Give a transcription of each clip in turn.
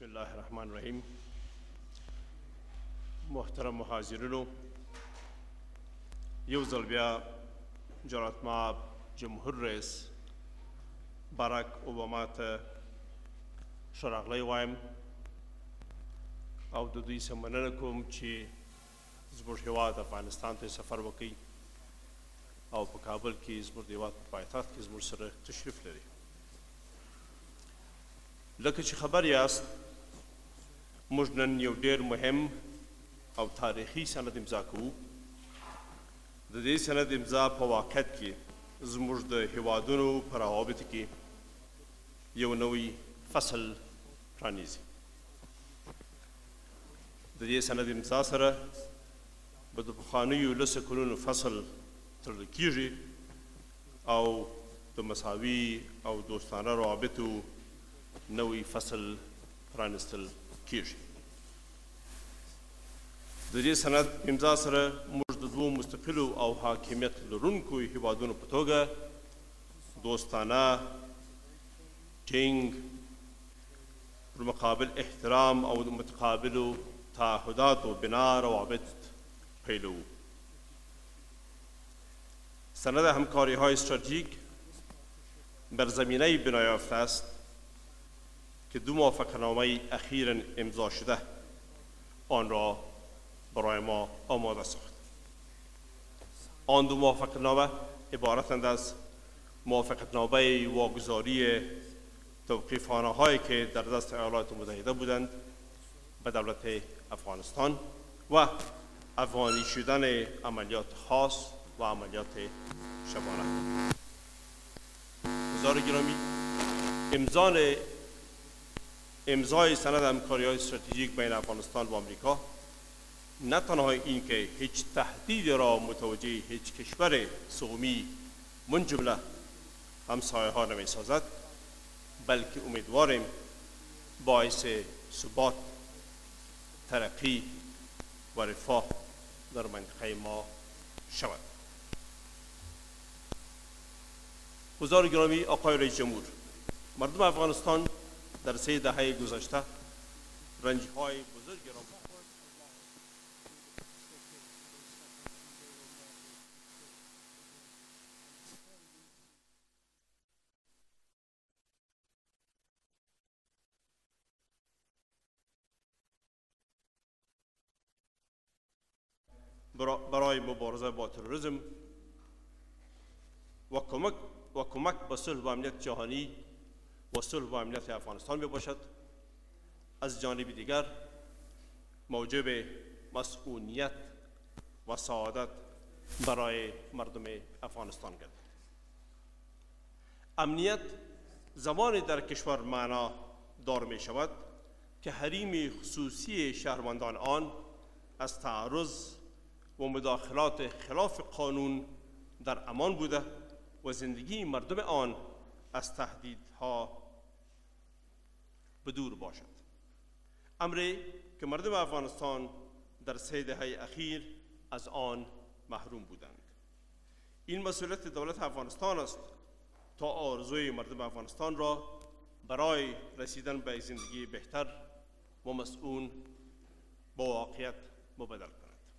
بسم الله الرحمن الرحیم. محترم حاضرینو، یو ځل بیا جناب ما جمهور رئیس باراک اوباما ته ښه راغلی وایم او د دوی څخه مننه کوم چې زموږ هیواد افغانستان ته سفر وکړي او په کابل کې زموږ د هیواد په پایتخت کې زموږ سره تشریف لري. لکه چې خبر یاست، موږ نن یو ډېر مهم او تاریخي سند امضا کوو. د دې سند امضا په واقعیت کې زموږ د هیوادونو په روابطو کې یو نوی فصل پرانیزي. د دې سند امضا سره به د پخوانیو لسو کلونو فصل تړل کیږي او د مساوي او دوستانه روابطو نوی فصل پرانستل کیږي. د دې سند امضا سره موږ د دوو مستقلو او حاکمیت لرونکو هیوادونو په توګه دوستانه، ټینګ، پر مقابل احترام او د متقابلو تعهداتو بنا روابط پیلوو. سند همکاری‌های استراتژیک بر زمینه بنا یافته است که دو موافقتنامه اخیراً امضا شده آن را برای ما آماده ساخت. آن دو موافقتنامه عبارتند از موافقتنامه واگذاری توقیفخانه‌هایی که در دست ایالات متحده بودند به دولت افغانستان و افغانی شدن عملیات خاص و عملیات شبانه. حضار گرامی، امضای سند همکاری‌های استراتژیک بین افغانستان و آمریکا نه تنها این که هیچ تهدیدی را متوجه هیچ کشور سومی من جمله همسایه‌ها نمی‌سازد، بلکه امیدواریم باعث ثبات، ترقی و رفاه در منطقه ما شود. حضار گرامی، آقای رئیس جمهور، مردم افغانستان در 3 دهه گذشته رنج‌های بزرگی را برای مبارزه با تروریسم و کمک به صلح و امنیت جهانی و صلح و امنیت افغانستان می باشد. از جانب دیگر موجب مسئولیت و سعادت برای مردم افغانستان گردد. امنیت زمانی در کشور معنا دار می شود که حریم خصوصی شهروندان آن از تعرض و مداخلات خلاف قانون در امان بوده و زندگی مردم آن از تهدیدها بدور باشد. امری که مردم افغانستان در 3 دهه اخیر از آن محروم بودند. این مسئولیت دولت افغانستان است تا آرزوی مردم افغانستان را برای رسیدن به زندگی بهتر و مسئول با واقعیت مبدل کند.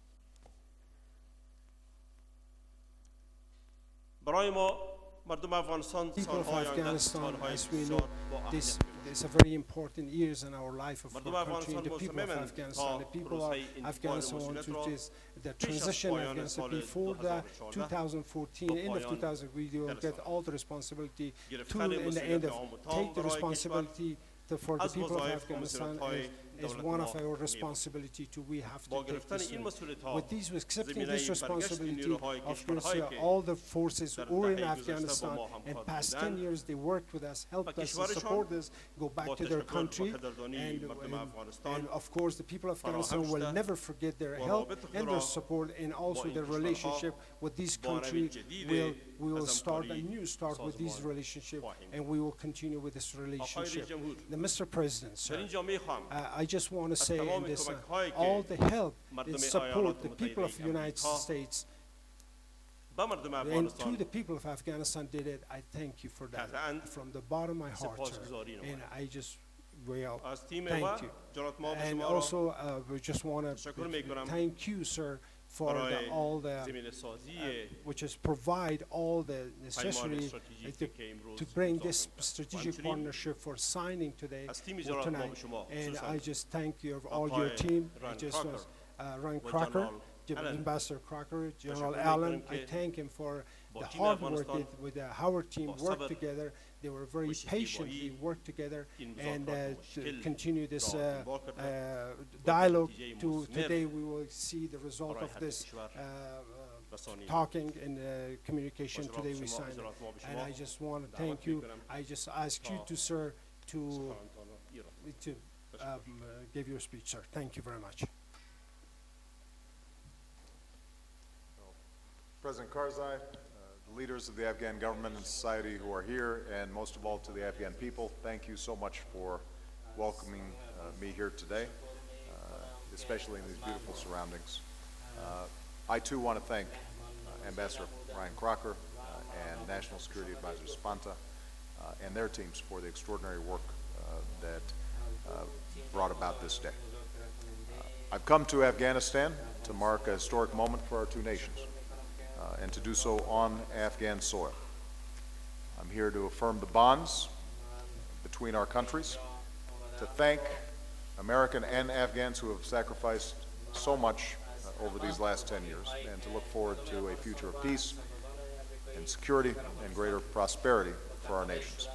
برای ما مردم افغانستان سالهای آینده سالهای بسیار با اهمیت It's a very important years in our life of our country. The people of Afghanistan, the people of Afghanistan want to just the transition of Afghanistan before the 2014, end of 2000, we will get all the responsibility to, in the end of, take the responsibility for the people of Afghanistan is one of our responsibility to we have to take this. With these, accepting this responsibility, of course, all the forces who are in Afghanistan in past 10 years, they worked with us, helped us, and support us, go back to their country, and of course, the people of Afghanistan will never forget their help and their support, and also their relationship with this country. We will start a new start with this relationship, and we will continue with this relationship. Mr. President, sir, I just want to say in this, all the help and support the people of the United States and to the people of Afghanistan did it. I thank you for that from the bottom of my heart, sir. And I just well, thank you. And also, we just want to thank you, sir, for all the, which is provide all the necessary to bring this strategic partnership for signing today or tonight. And I just thank you, all your team. I just was Ryan Crocker, Ambassador Crocker, General Allen. I thank him for the hard work with the Howard team worked together. They were very patiently worked together and to continue this dialogue. To today, we will see the result of this talking and communication. Today we signed it. And I just want to thank you. I just ask you to, sir, to give your speech, sir. Thank you very much. President Karzai, the leaders of the Afghan government and society who are here, and most of all to the Afghan people, thank you so much for welcoming me here today, especially in these beautiful surroundings. I too want to thank Ambassador Ryan Crocker and National Security Advisor Spanta and their teams for the extraordinary work that brought about this day. I've come to Afghanistan to mark a historic moment for our two nations, and to do so on Afghan soil. I'm here to affirm the bonds between our countries, to thank American and Afghans who have sacrificed so much over these last 10 years, and to look forward to a future of peace and security and greater prosperity for our nations.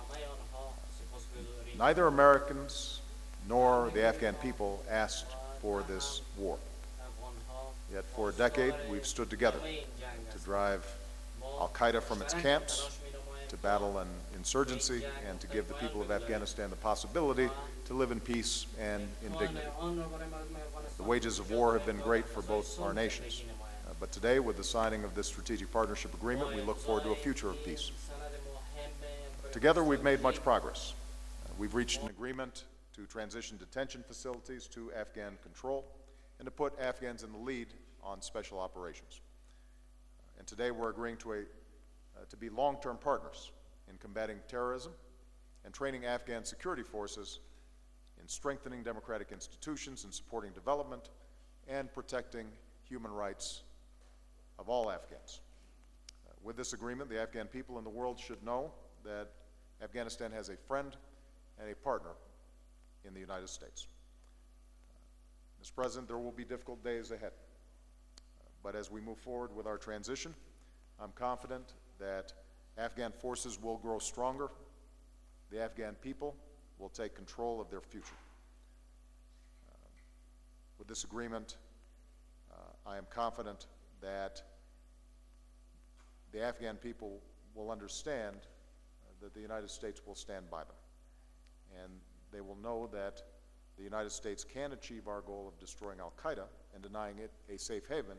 Neither Americans nor the Afghan people asked for this war. Yet for a decade, we've stood together to drive al-Qaeda from its camps, to battle an insurgency, and to give the people of Afghanistan the possibility to live in peace and in dignity. The wages of war have been great for both our nations. But today, with the signing of this strategic partnership agreement, we look forward to a future of peace. Together, we've made much progress. We've reached an agreement to transition detention facilities to Afghan control and to put Afghans in the lead on special operations. And today we're agreeing to be long-term partners in combating terrorism and training Afghan security forces in strengthening democratic institutions and supporting development and protecting human rights of all Afghans. With this agreement, the Afghan people in the world should know that Afghanistan has a friend and a partner in the United States. Mr. President, there will be difficult days ahead. But as we move forward with our transition, I'm confident that Afghan forces will grow stronger. The Afghan people will take control of their future. With this agreement, I am confident that the Afghan people will understand that the United States will stand by them. And they will know that the United States can achieve our goal of destroying al-Qaeda and denying it a safe haven,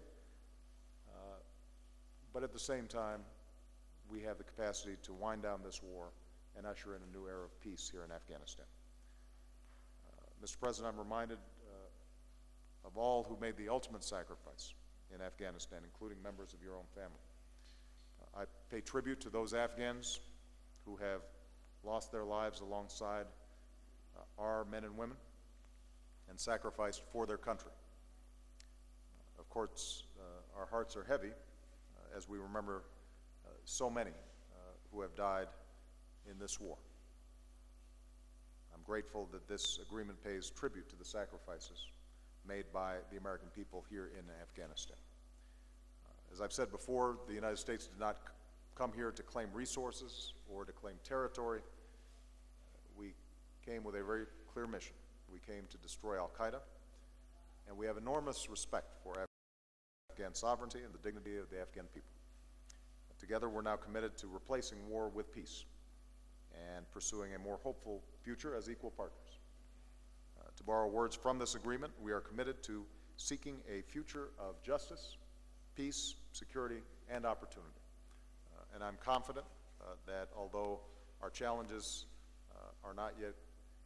but at the same time, we have the capacity to wind down this war and usher in a new era of peace here in Afghanistan. Mr. President, I'm reminded of all who made the ultimate sacrifice in Afghanistan, including members of your own family. I pay tribute to those Afghans who have lost their lives alongside our men and women and sacrificed for their country. Of course, our hearts are heavy as we remember so many who have died in this war. I'm grateful that this agreement pays tribute to the sacrifices made by the American people here in Afghanistan. As I've said before, the United States did not come here to claim resources or to claim territory. We came with a very clear mission. We came to destroy al-Qaeda, and we have enormous respect for Afghan sovereignty and the dignity of the Afghan people. Together, we're now committed to replacing war with peace and pursuing a more hopeful future as equal partners. To borrow words from this agreement, we are committed to seeking a future of justice, peace, security, and opportunity. And I'm confident that although our challenges are not yet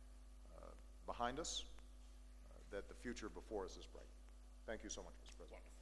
behind us, that the future before us is bright. Thank you so much, Mr. President.